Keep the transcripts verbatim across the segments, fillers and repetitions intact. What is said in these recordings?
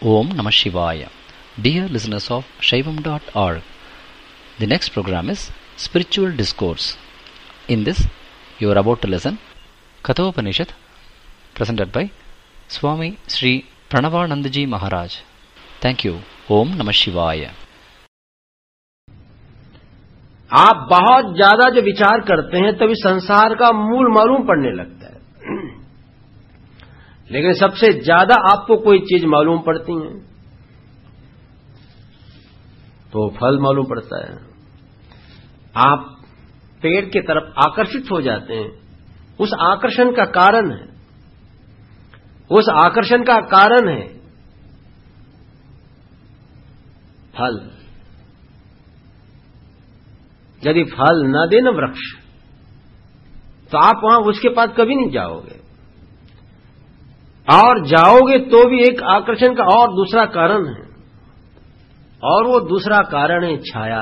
Om Namah Shivaya. Dear listeners of Shaivam dot org, the next program is Spiritual Discourse. In this, you are about to listen Kathopanishad, presented by Swami Sri Pranavanandaji Maharaj. Thank you. Om Namah Shivaya. आप बहुत ज्यादा जो विचार करते हैं तभी संसार का मूल मालूम पड़ने लगता है, लेकिन सबसे ज्यादा आपको कोई चीज मालूम पड़ती है तो फल मालूम पड़ता है। आप पेड़ की तरफ आकर्षित हो जाते हैं, उस आकर्षण का कारण है उस आकर्षण का कारण है फल। यदि फल न दे न वृक्ष तो आप वहां उसके पास कभी नहीं जाओगे, और जाओगे तो भी एक आकर्षण का और दूसरा कारण है, और वो दूसरा कारण है छाया।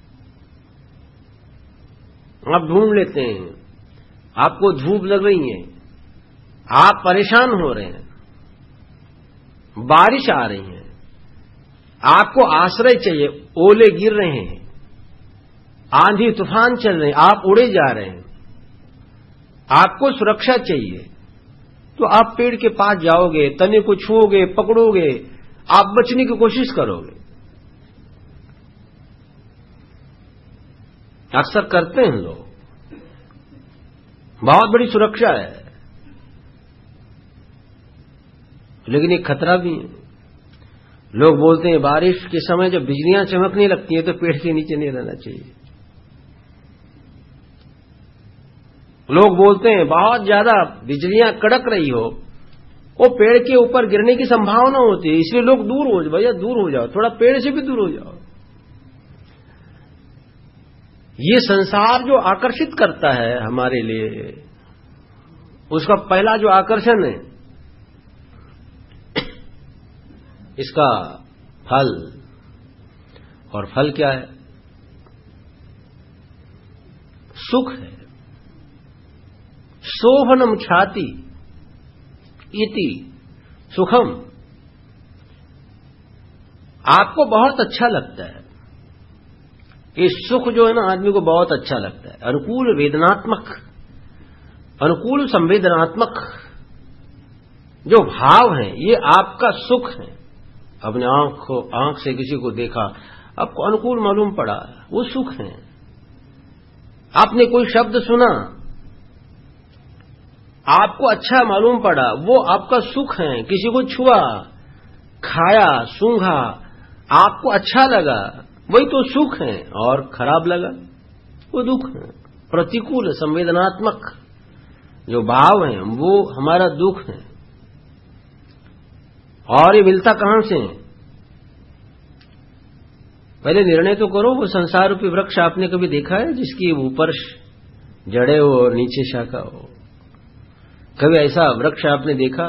आप ढूंढ लेते हैं, आपको धूप लग रही है, आप परेशान हो रहे हैं, बारिश आ रही है, आपको आश्रय चाहिए, ओले गिर रहे हैं, आंधी तूफान चल रहे हैं, आप उड़े जा रहे हैं, आपको सुरक्षा चाहिए, तो आप पेड़ के पास जाओगे, तने को छुओगे, पकड़ोगे, आप बचने की कोशिश करोगे। अक्सर करते हैं लोग, बहुत बड़ी सुरक्षा है, लेकिन एक खतरा भी है। लोग बोलते हैं बारिश के समय जब बिजलियां चमकने लगती हैं तो पेड़ के नीचे नहीं रहना चाहिए। लोग बोलते हैं बहुत ज्यादा बिजलियां कड़क रही हो, वो पेड़ के ऊपर गिरने की संभावना होती है, इसलिए लोग दूर हो जाओ, भैया दूर हो जाओ, थोड़ा पेड़ से भी दूर हो जाओ। ये संसार जो आकर्षित करता है हमारे लिए, उसका पहला जो आकर्षण है इसका फल। और फल क्या है? सुख है। शोभनम छाति इति सुखम। आपको बहुत अच्छा लगता है, ये सुख जो है ना आदमी को बहुत अच्छा लगता है। अनुकूल वेदनात्मक, अनुकूल संवेदनात्मक जो भाव है ये आपका सुख है। अपने आंख को आंख से किसी को देखा, आपको अनुकूल मालूम पड़ा, वो सुख है। आपने कोई शब्द सुना, आपको अच्छा मालूम पड़ा, वो आपका सुख है। किसी को छुआ, खाया, सूंघा, आपको अच्छा लगा, वही तो सुख है। और खराब लगा, वो दुख है। प्रतिकूल संवेदनात्मक जो भाव है वो हमारा दुख है। और ये मिलता कहां से? पहले निर्णय तो करो, वो संसार रूपी वृक्ष आपने कभी देखा है जिसकी ऊपर जड़े हो और नीचे शाखा हो? कभी ऐसा वृक्ष आपने देखा?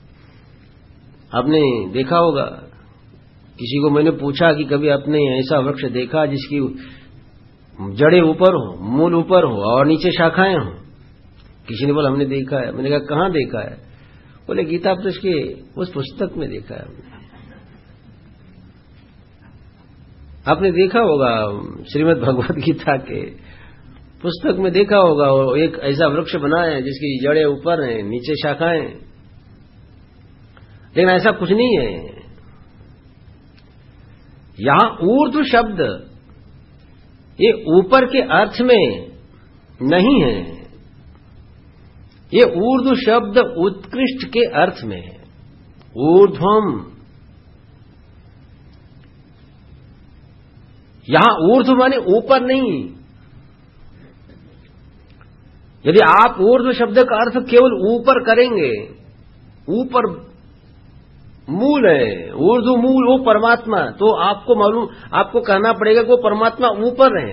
आपने देखा होगा। किसी को मैंने पूछा कि कभी आपने ऐसा वृक्ष देखा जिसकी जड़ें ऊपर हो, मूल ऊपर हो और नीचे शाखाएं हो? किसी ने बोला हमने देखा है। मैंने कहा कहां देखा है? बोले गीता प्रेस के उस पुस्तक में देखा है हमने। आपने देखा होगा श्रीमद् भगवत गीता के पुस्तक में देखा होगा, वो एक ऐसा वृक्ष बना है जिसकी जड़ें ऊपर हैं, नीचे शाखाएं। लेकिन ऐसा कुछ नहीं है। यहां ऊर्ध्व शब्द ये ऊपर के अर्थ में नहीं है, ये ऊर्ध्व शब्द उत्कृष्ट के अर्थ में है। ऊर्ध्वम, यहां ऊर्ध्व माने ऊपर नहीं। यदि आप ऊर्ध्व शब्द का अर्थ केवल ऊपर करेंगे, ऊपर मूल है, ऊर्ध्व मूल वो परमात्मा, तो आपको मालूम, आपको कहना पड़ेगा कि वो परमात्मा ऊपर है।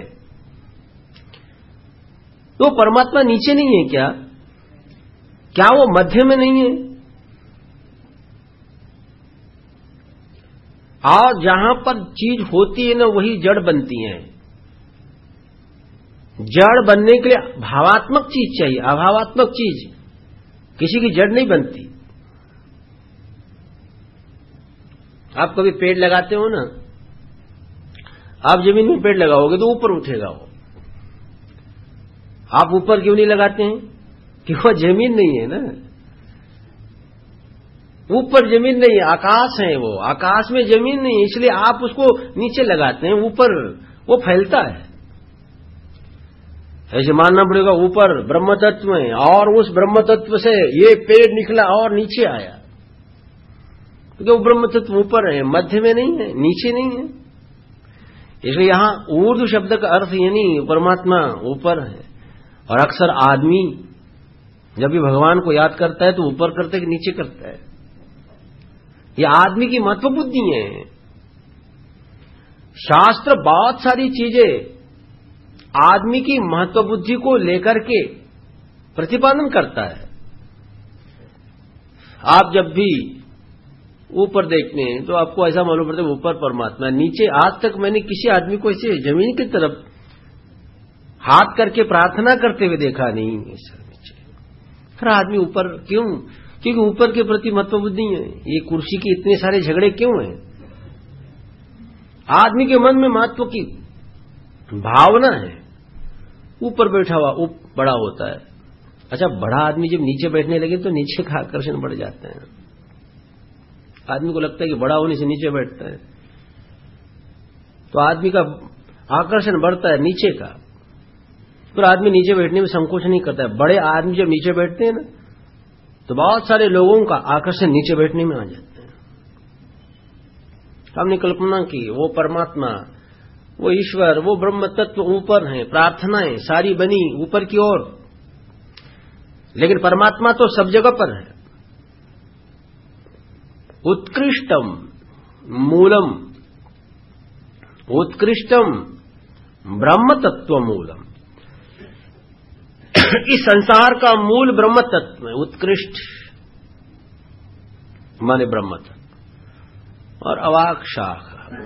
तो परमात्मा नीचे नहीं है क्या? क्या वो मध्य में नहीं है? और जहां पर चीज होती है ना वही जड़ बनती है। जड़ बनने के लिए भावात्मक चीज चाहिए, अभावात्मक चीज किसी की जड़ नहीं बनती। आप कभी पेड़ लगाते हो ना, आप जमीन में पेड़ लगाओगे तो ऊपर उठेगा वो। आप ऊपर क्यों नहीं लगाते हैं? क्यों? जमीन नहीं है ना, ऊपर जमीन नहीं है, आकाश है वो, आकाश में जमीन नहीं है, इसलिए आप उसको नीचे लगाते हैं, ऊपर वो फैलता है। ऐसे मानना पड़ेगा ऊपर ब्रह्म तत्व है और उस ब्रह्म तत्व से ये पेड़ निकला और नीचे आया, क्योंकि वो ब्रह्म तत्व ऊपर है, मध्य में नहीं है, नीचे नहीं है। इसलिए यहां ऊर्ध्व शब्द का अर्थ ये नहीं परमात्मा ऊपर है। और अक्सर आदमी जब भी भगवान को याद करता है तो ऊपर करता है कि नीचे करता है, ये आदमी की महत्व बुद्धि है। शास्त्र बहुत सारी चीजें आदमी की महत्व बुद्धि को लेकर के प्रतिपादन करता है। आप जब भी ऊपर देखते हैं तो आपको ऐसा मालूम पड़ता है ऊपर परमात्मा, नीचे आज तक मैंने किसी आदमी को ऐसे जमीन की तरफ हाथ करके प्रार्थना करते हुए देखा नहीं। नीचे हर आदमी ऊपर क्यों? क्योंकि ऊपर के प्रति महत्व बुद्धि है। ये कुर्सी के इतने सारे झगड़े क्यों हैं? आदमी के मन में महत्व की भावना है, ऊपर बैठा हुआ उप बड़ा होता है। अच्छा, बड़ा आदमी जब नीचे बैठने लगे तो नीचे का आकर्षण बढ़ जाता है। आदमी को लगता है कि बड़ा होने से नीचे बैठता है तो आदमी का आकर्षण बढ़ता है नीचे का, पर आदमी नीचे बैठने में संकोच नहीं करता है। बड़े आदमी जब नीचे बैठते हैं ना तो बहुत सारे लोगों का आकर्षण नीचे बैठने में आ जाता है। हमने कल्पना की वो परमात्मा, वो ईश्वर, वो ब्रह्म तत्व ऊपर है, प्रार्थनाएं सारी बनी ऊपर की ओर, लेकिन परमात्मा तो सब जगह पर है। उत्कृष्टम मूलम, उत्कृष्टम ब्रह्म तत्व मूलम, इस संसार का मूल ब्रह्म तत्व है। उत्कृष्ट माने ब्रह्म तत्व, और अवाक शाखा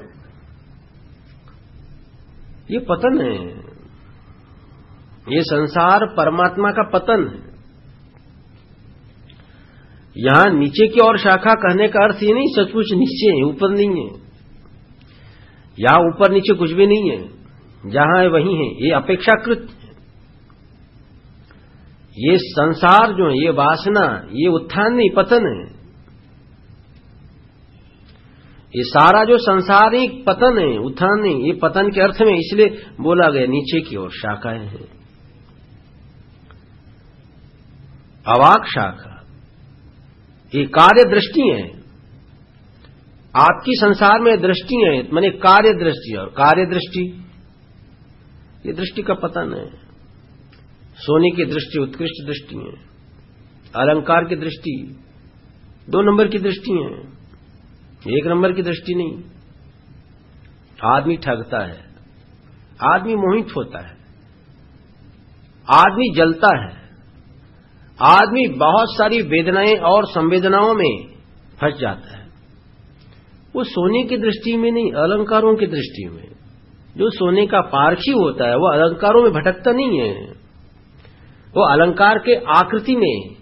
ये पतन है। ये संसार परमात्मा का पतन है। यहां नीचे की ओर शाखा कहने का अर्थ ये नहीं सचमुच नीचे है, ऊपर नहीं है। यहां ऊपर नीचे कुछ भी नहीं है, जहां है वहीं है, ये अपेक्षाकृत है। ये संसार जो है, ये वासना, ये उत्थान नहीं पतन है। ये सारा जो संसार ही पतन है, उत्थान नहीं। ये पतन के अर्थ में इसलिए बोला गया नीचे की ओर शाखाएं हैं। अवाक शाखा ये कार्य दृष्टि है। आपकी संसार में दृष्टि है, माने कार्य दृष्टि, और कार्य दृष्टि ये दृष्टि का पतन है। सोने की दृष्टि उत्कृष्ट दृष्टि है, अलंकार की दृष्टि दो नंबर की दृष्टि है, एक नंबर की दृष्टि नहीं। आदमी ठगता है, आदमी मोहित होता है, आदमी जलता है, आदमी बहुत सारी वेदनाएं और संवेदनाओं में फंस जाता है। वो सोने की दृष्टि में नहीं, अलंकारों की दृष्टि में। जो सोने का पारखी होता है वो अलंकारों में भटकता नहीं है, वो अलंकार के आकृति में,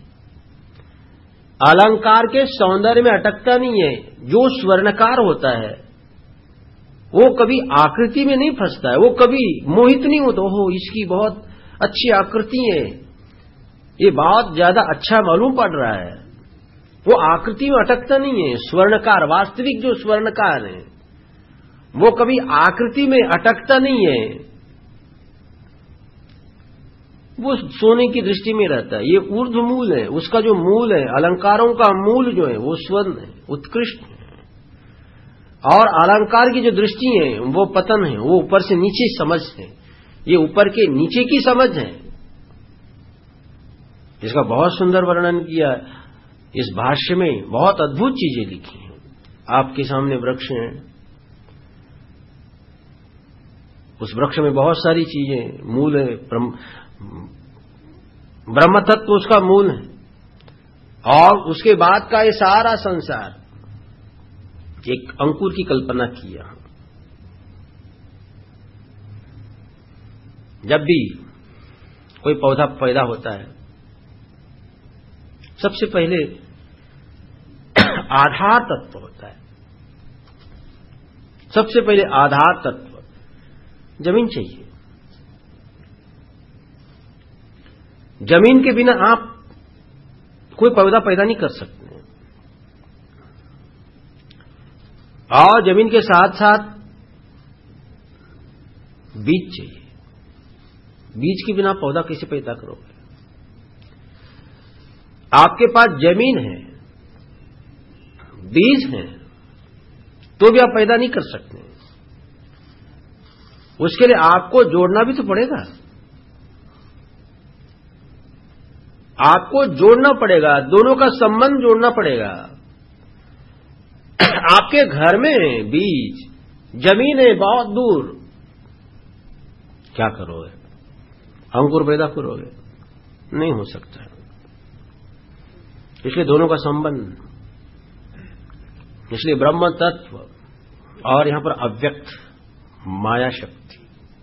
अलंकार के सौंदर्य में अटकता नहीं है। जो स्वर्णकार होता है वो कभी आकृति में नहीं फंसता है, वो कभी मोहित नहीं होता, हो इसकी बहुत अच्छी आकृति है, ये बहुत ज्यादा अच्छा मालूम पड़ रहा है। वो आकृति में अटकता नहीं है। स्वर्णकार, वास्तविक जो स्वर्णकार है वो कभी आकृति में अटकता नहीं है, वो सोने की दृष्टि में रहता है। ये ऊर्ध्व मूल है, उसका जो मूल है, अलंकारों का मूल जो है वो स्वर्ण है, उत्कृष्ट है। और अलंकार की जो दृष्टि है वो पतन है, वो ऊपर से नीचे समझ है। ये ऊपर के नीचे की समझ है। इसका बहुत सुंदर वर्णन किया इस भाष्य में, बहुत अद्भुत चीजें लिखी हैं। आपके सामने वृक्ष हैं, उस वृक्ष में बहुत सारी चीजें, मूल है, ब्रह्म तत्व उसका मूल है, और उसके बाद का ये सारा संसार एक अंकुर की कल्पना किया। जब भी कोई पौधा पैदा होता है सबसे पहले आधार तत्व होता है, सबसे पहले आधार तत्व जमीन चाहिए। जमीन के बिना आप कोई पौधा पैदा नहीं कर सकते, और जमीन के साथ साथ बीज चाहिए। बीज के बिना पौधा कैसे पैदा करोगे? आपके पास जमीन है, बीज है, तो भी आप पैदा नहीं कर सकते। उसके लिए आपको जोड़ना भी तो पड़ेगा, आपको जोड़ना पड़ेगा, दोनों का संबंध जोड़ना पड़ेगा। आपके घर में बीज, जमीन है बहुत दूर, क्या करोगे? अंकुर पैदा करोगे? नहीं हो सकता। इसलिए दोनों का संबंध, इसलिए ब्रह्म तत्व और यहां पर अव्यक्त माया शक्ति,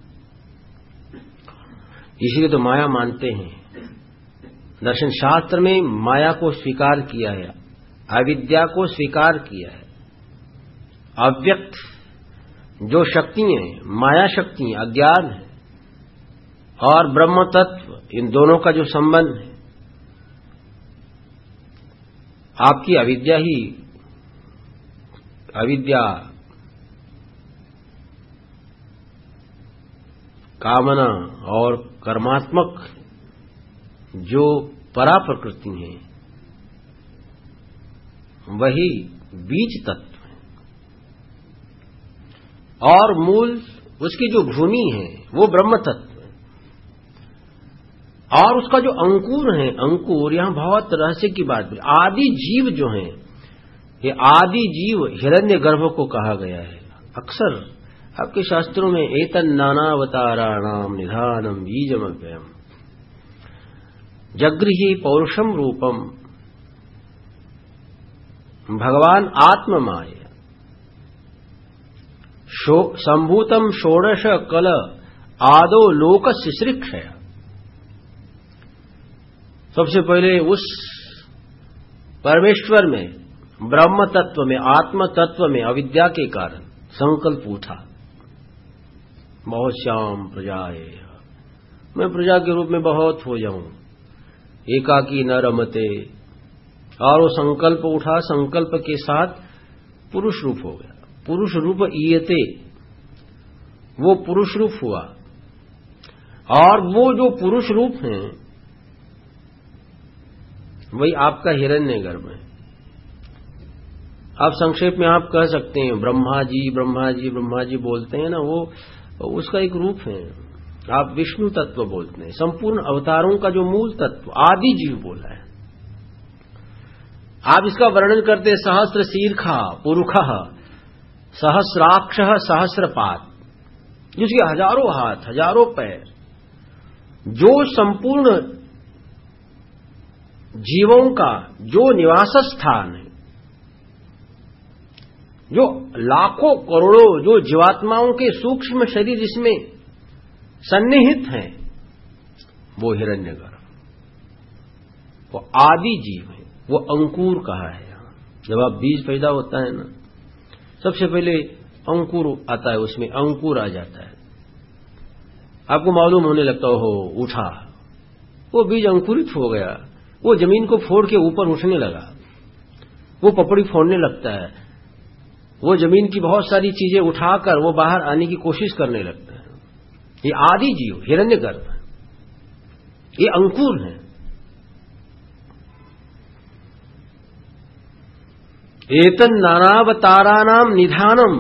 इसलिए तो माया मानते हैं। दर्शन शास्त्र में माया को स्वीकार किया है, अविद्या को स्वीकार किया है। अव्यक्त जो शक्ति है, माया शक्ति, अज्ञान है, और ब्रह्म तत्व, इन दोनों का जो संबंध है, आपकी अविद्या ही, अविद्या कामना और कर्मात्मक जो परा प्रकृति है, वही बीज तत्व है। और मूल, उसकी जो भूमि है, वो ब्रह्म तत्व है। और उसका जो अंकुर है, अंकुर, यहां बहुत रहस्य की बात है। आदि जीव जो है, ये आदि जीव हिरण्य गर्भ को कहा गया है। अक्सर आपके शास्त्रों में एतन नानावताराणाम निधानम बीजमव्ययम जगृही पौरुषम रूपम भगवान आत्ममाय शो संभूतम षोडश कल आदो लोक शिश्रिक्षया। सबसे पहले उस परमेश्वर में, ब्रह्म तत्व में, आत्म तत्व में अविद्या के कारण संकल्प उठा, बहुत श्याम प्रजाए, मैं प्रजा के रूप में बहुत हो जाऊं, एकाकी न रमते। और वो संकल्प उठा, संकल्प के साथ पुरुष रूप हो गया। पुरुष रूप ईयते, वो पुरुष रूप हुआ। और वो जो पुरुष रूप है, वही आपका हिरण्यगर्भ है। आप संक्षेप में आप कह सकते हैं ब्रह्मा जी, ब्रह्मा जी, ब्रह्मा जी बोलते हैं ना, वो उसका एक रूप है। आप विष्णु तत्व बोलते हैं। संपूर्ण अवतारों का जो मूल तत्व आदि जीव बोला है। आप इसका वर्णन करते सहस्र शीर्षा पुरुषः सहस्राक्ष सहस्रपाद, जिसके हजारों हाथ, हजारों पैर, जो संपूर्ण जीवों का जो निवास स्थान है, जो लाखों करोड़ों जो जीवात्माओं के सूक्ष्म शरीर इसमें सन्निहित हैं, वो हिरण्यगर्भ, वो आदि जीव है, वो अंकुर कहा है। यहां जब आप बीज पैदा होता है ना, सबसे पहले अंकुर आता है, उसमें अंकुर आ जाता है। आपको मालूम होने लगता हो, उठा, वो बीज अंकुरित हो गया, वो जमीन को फोड़ के ऊपर उठने लगा, वो पपड़ी फोड़ने लगता है, वो जमीन की बहुत सारी चीजें उठाकर वो बाहर आने की कोशिश करने लगता है। ये आदि जीव हिरण्यगर्भ, ये अंकुर है। एतन नानावतारानाम निधानम,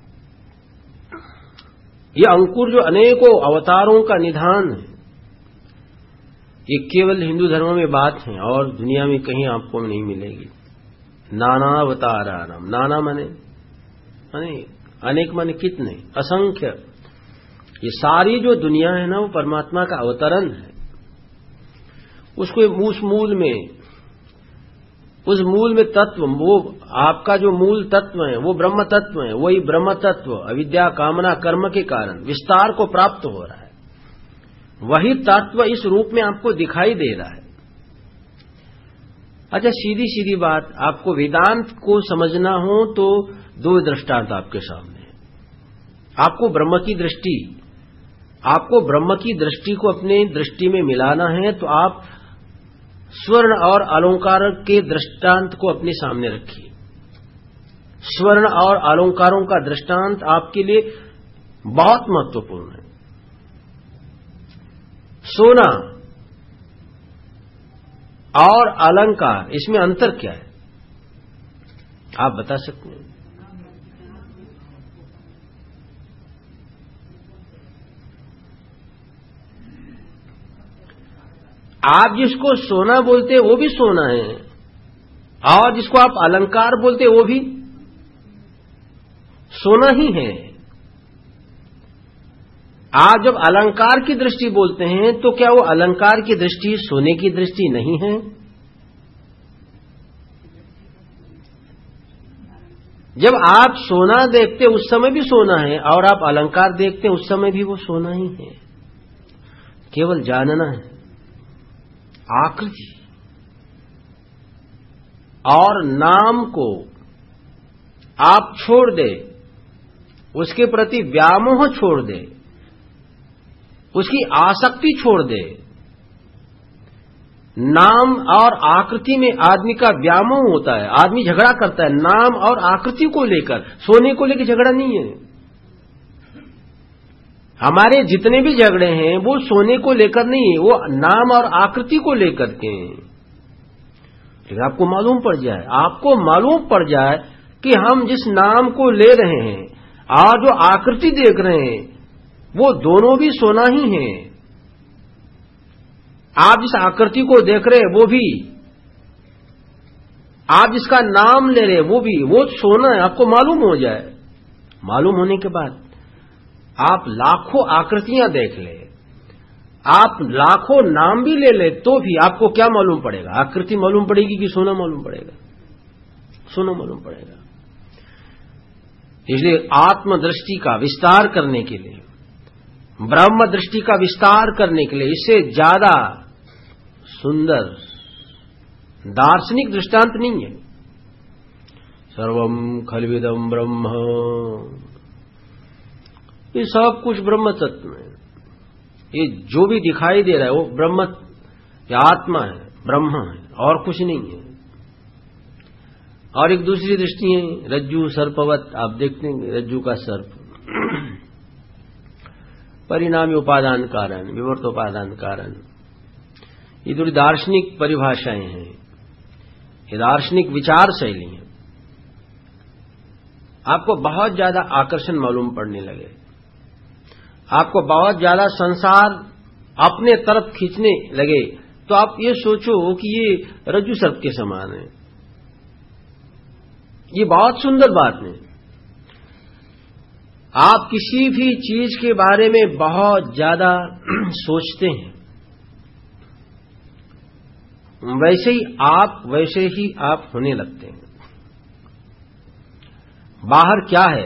ये अंकुर जो अनेकों अवतारों का निधान है। ये केवल हिंदू धर्म में बात है और दुनिया में कहीं आपको नहीं मिलेगी। नानावतारानाम, नाना माने माने अनेक माने कितने, असंख्य। ये सारी जो दुनिया है ना, वो परमात्मा का अवतरण है। उसको उस मूल में, उस मूल में तत्व, वो आपका जो मूल तत्व है, वो ब्रह्म तत्व है। वही ब्रह्म तत्व अविद्या कामना कर्म के कारण विस्तार को प्राप्त हो रहा है। वही तत्व इस रूप में आपको दिखाई दे रहा है। अच्छा, सीधी सीधी बात, आपको वेदांत को समझना हो तो दो दृष्टांत आपके सामने है। आपको ब्रह्म की दृष्टि आपको ब्रह्म की दृष्टि को अपने दृष्टि में मिलाना है तो आप स्वर्ण और अलंकार के दृष्टांत को अपने सामने रखिए। स्वर्ण और अलंकारों का दृष्टांत आपके लिए बहुत महत्वपूर्ण है। सोना और अलंकार, इसमें अंतर क्या है आप बता सकते हैं? आप जिसको सोना बोलते हैं वो भी सोना है, और जिसको आप अलंकार बोलते हैं वो भी सोना ही है। आप जब अलंकार की दृष्टि बोलते हैं तो क्या वो अलंकार की दृष्टि सोने की दृष्टि नहीं है? जब आप सोना देखते उस समय भी सोना है, और आप अलंकार देखते उस समय भी वो सोना ही है। केवल जानना है आकृति और नाम को आप छोड़ दे, उसके प्रति व्यामोह छोड़ दे, उसकी आसक्ति छोड़ दे। नाम और आकृति में आदमी का व्यामोह होता है, आदमी झगड़ा करता है नाम और आकृति को लेकर, सोने को लेकर झगड़ा नहीं है। हमारे जितने भी झगड़े हैं वो सोने को लेकर नहीं है, वो नाम और आकृति को लेकर के हैं। लेकिन आपको मालूम पड़ जाए आपको मालूम पड़ जाए कि हम जिस नाम को ले रहे हैं और जो आकृति देख रहे हैं वो दोनों भी सोना ही है। आप जिस आकृति को देख रहे हैं वो भी, आप जिसका नाम ले रहे हैं वो भी, वो सोना है। आपको मालूम हो जाए, मालूम होने के बाद आप लाखों आकृतियां देख ले, आप लाखों नाम भी ले ले, तो भी आपको क्या मालूम पड़ेगा? आकृति मालूम पड़ेगी कि सोना मालूम पड़ेगा? सोना मालूम पड़ेगा। इसलिए आत्मदृष्टि का विस्तार करने के लिए, ब्रह्म दृष्टि का विस्तार करने के लिए इससे ज्यादा सुंदर दार्शनिक दृष्टांत नहीं है। सर्वम खलविदम ब्रह्म, ये सब कुछ ब्रह्म तत्व है। ये जो भी दिखाई दे रहा है वो ब्रह्म या आत्मा है, ब्रह्म है, और कुछ नहीं है। और एक दूसरी दृष्टि है रज्जु सर्पवत, आप देखते हैं रज्जु का सर्प, परिणामी उपादान कारण, विवर्त उपादान कारण। ये थोड़ी दार्शनिक परिभाषाएं हैं, ये दार्शनिक विचार शैली है। आपको बहुत ज्यादा आकर्षण मालूम पड़ने लगे, आपको बहुत ज्यादा संसार अपने तरफ खींचने लगे, तो आप ये सोचो कि ये रज्जु सर्प के समान है। ये बहुत सुंदर बात है। आप किसी भी चीज के बारे में बहुत ज्यादा सोचते हैं, वैसे ही आप वैसे ही आप होने लगते हैं। बाहर क्या है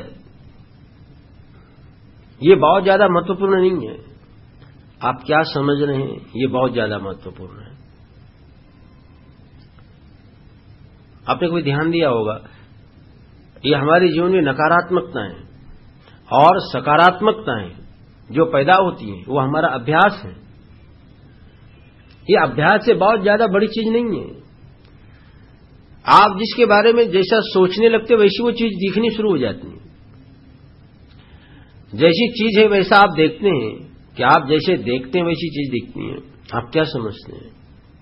ये बहुत ज्यादा महत्वपूर्ण नहीं है, आप क्या समझ रहे हैं ये बहुत ज्यादा महत्वपूर्ण है। आपने कोई ध्यान दिया होगा, ये हमारे जीवन में नकारात्मकताएं और सकारात्मकताएं जो पैदा होती हैं वो हमारा अभ्यास है। ये अभ्यास से बहुत ज्यादा बड़ी चीज नहीं है। आप जिसके बारे में जैसा सोचने लगते वैसी वो चीज दिखनी शुरू हो जाती है। जैसी चीज है वैसा आप देखते हैं कि आप जैसे देखते हैं वैसी चीज दिखती है। आप क्या समझते हैं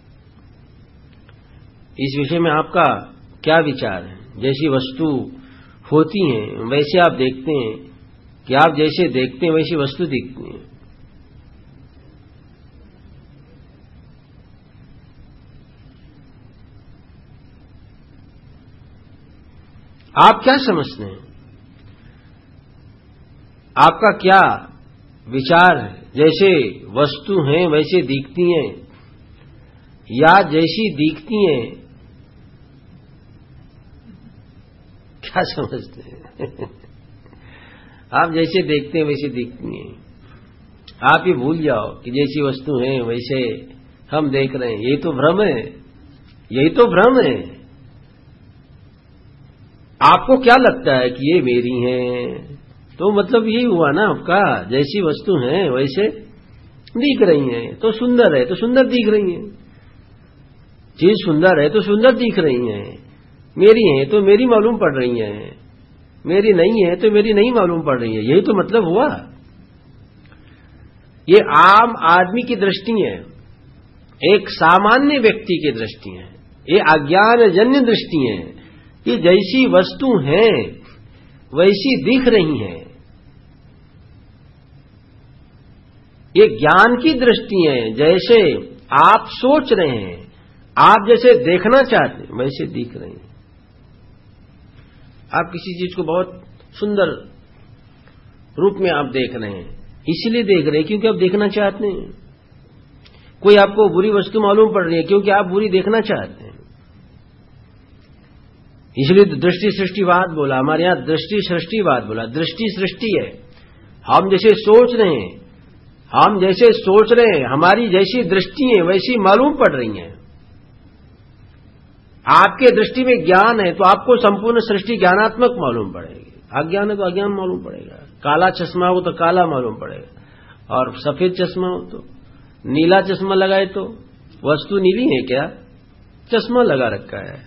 इस विषय में? आपका क्या विचार है? जैसी वस्तु होती हैं वैसे आप देखते हैं कि आप जैसे देखते हैं वैसी वस्तु दिखती है। आप क्या समझते हैं? आपका क्या विचार है? जैसे वस्तु हैं वैसे दिखती हैं या जैसी दिखती हैं? क्या समझते हैं? आप जैसे देखते हैं वैसे दिखती हैं। आप ये भूल जाओ कि जैसी वस्तु हैं वैसे हम देख रहे हैं, यही तो भ्रम है, यही तो भ्रम है। आपको क्या लगता है कि ये मेरी हैं, तो मतलब यही हुआ ना आपका, जैसी वस्तु है वैसे दिख रही हैं। तो सुंदर है तो सुंदर दिख रही हैं, चीज सुंदर है तो सुंदर दिख रही हैं। मेरी है तो मेरी मालूम पड़ रही हैं, मेरी नहीं है तो मेरी नहीं मालूम पड़ रही है। यही तो मतलब हुआ। ये आम आदमी की दृष्टि है, एक सामान्य व्यक्ति की दृष्टि है, ये अज्ञानजन्य दृष्टि है। ये जैसी वस्तु है वैसी दिख रही हैं, ये ज्ञान की दृष्टि है। जैसे आप सोच रहे हैं, आप जैसे देखना चाहते हैं वैसे दिख रहे हैं। आप किसी चीज को बहुत सुंदर रूप में आप देख रहे हैं, इसलिए देख रहे हैं क्योंकि आप देखना चाहते हैं। कोई आपको बुरी वस्तु मालूम पड़ रही है क्योंकि आप बुरी देखना चाहते हैं। इसलिए तो दृष्टि सृष्टिवाद बोला, हमारे यहां दृष्टि सृष्टिवाद बोला। दृष्टि सृष्टि है, हम जैसे सोच रहे हैं, हम जैसे सोच रहे हैं, हमारी जैसी दृष्टि है वैसी मालूम पड़ रही हैं। आपके दृष्टि में ज्ञान है तो आपको संपूर्ण सृष्टि ज्ञानात्मक मालूम पड़ेगी, अज्ञान है तो अज्ञान मालूम पड़ेगा। काला चश्मा हो तो काला मालूम पड़ेगा, और सफेद चश्मा हो तो, नीला चश्मा लगाए तो वस्तु नीली है क्या, चश्मा लगा रखा है।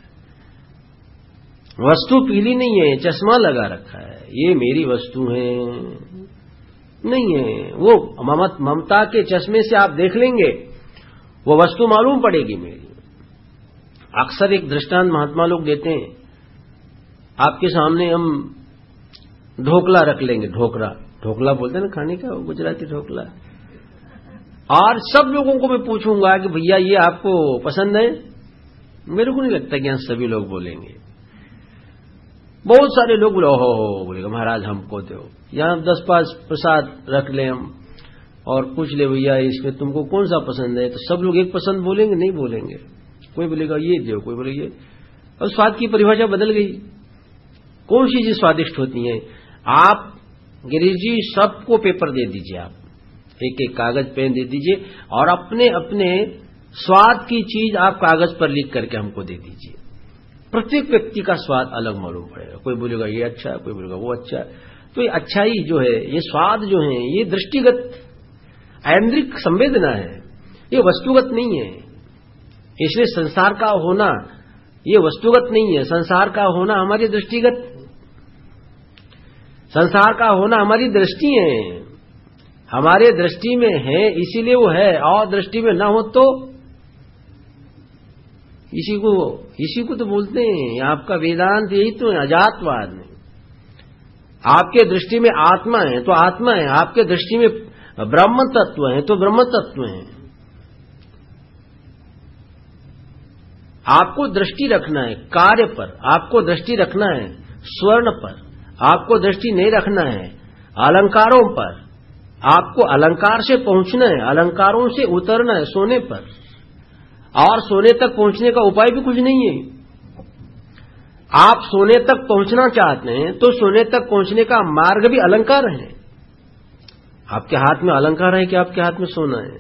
वस्तु पीली नहीं है, चश्मा लगा रखा है। ये मेरी वस्तु है नहीं है। वो ममत ममता के चश्मे से आप देख लेंगे, वो वस्तु मालूम पड़ेगी मेरी। अक्सर एक दृष्टांत महात्मा लोग देते हैं, आपके सामने हम ढोकला रख लेंगे, ढोकरा ढोकला बोलते हैं ना खाने का, गुजराती ढोकला, और सब लोगों को मैं पूछूंगा कि भैया ये आपको पसंद है। मेरे को नहीं लगता कि यहां सभी लोग बोलेंगे। बहुत सारे लोग बोले हो हो बोलेगा महाराज हमको दो। यहां दस पांच प्रसाद रख ले हम और पूछ ले भैया इसमें तुमको कौन सा पसंद है, तो सब लोग एक पसंद बोलेंगे नहीं बोलेंगे। कोई बोलेगा ये दो, कोई बोलेगा ये। अब स्वाद की परिभाषा बदल गई। कौन सी चीज स्वादिष्ट होती है? आप गिरीश जी सबको पेपर दे दीजिए, आप एक एक कागज पेन दे दीजिए और अपने अपने स्वाद की चीज आप कागज पर लिख करके हमको दे दीजिए। प्रत्येक व्यक्ति का स्वाद अलग मालूम पड़ेगा। कोई बोलेगा ये अच्छा है, कोई बोलेगा वो अच्छा है। तो ये अच्छाई जो है, ये स्वाद जो है, ये दृष्टिगत ऐन्द्रिक संवेदना है, ये वस्तुगत नहीं है। इसलिए संसार का होना ये वस्तुगत नहीं है, संसार का होना हमारी दृष्टिगत, संसार का होना हमारी दृष्टि है। हमारे दृष्टि में है इसीलिए वो है, और दृष्टि में ना हो तो इसी को इसी को तो बोलते हैं आपका वेदांत, यही तो है अजातवाद में। आपके दृष्टि में आत्मा है तो आत्मा है, आपके दृष्टि में ब्रह्म तत्व है तो ब्रह्म तत्व है। आपको दृष्टि रखना है कार्य पर, आपको दृष्टि रखना है स्वर्ण पर, आपको दृष्टि नहीं रखना है अलंकारों पर। आपको अलंकार से पहुंचना है, अलंकारों से उतरना है सोने पर, और सोने तक पहुंचने का उपाय भी कुछ नहीं है। आप सोने तक पहुंचना चाहते हैं तो सोने तक पहुंचने का मार्ग भी अलंकार है। आपके हाथ में अलंकार है कि आपके हाथ में सोना है?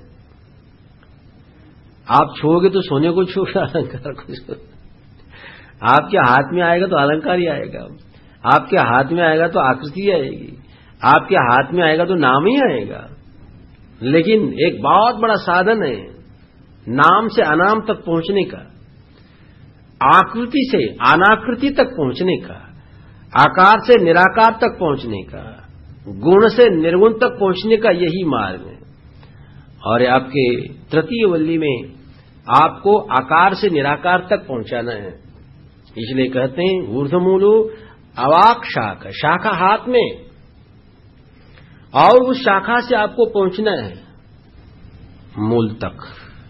आप छोगे तो सोने को छोगे, अलंकार को छो। आपके हाथ में आएगा तो अलंकार ही आएगा, आपके हाथ में आएगा तो आकृति आएगी, आपके हाथ में आएगा तो नाम ही आएगा। लेकिन एक बहुत बड़ा साधन है नाम से अनाम तक पहुंचने का, आकृति से अनाकृति तक पहुंचने का, आकार से निराकार तक पहुंचने का, गुण से निर्गुण तक पहुंचने का, यही मार्ग है। और आपके तृतीय वल्ली में आपको आकार से निराकार तक पहुंचाना है। इसलिए कहते हैं ऊर्ध्वमूलो अवाक शाखा, शाखा हाथ में, और उस शाखा से आपको पहुंचना है मूल तक।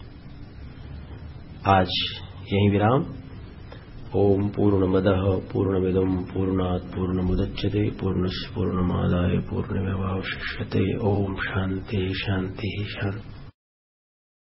आज यही विराम। ओम पूर्णमदः पूर्णमिदं पूर्णात् पूर्णमुदच्यते पूर्णस्य पूर्णमादाय पूर्णमेवावशिष्यते। ओम शांति शांति शांति।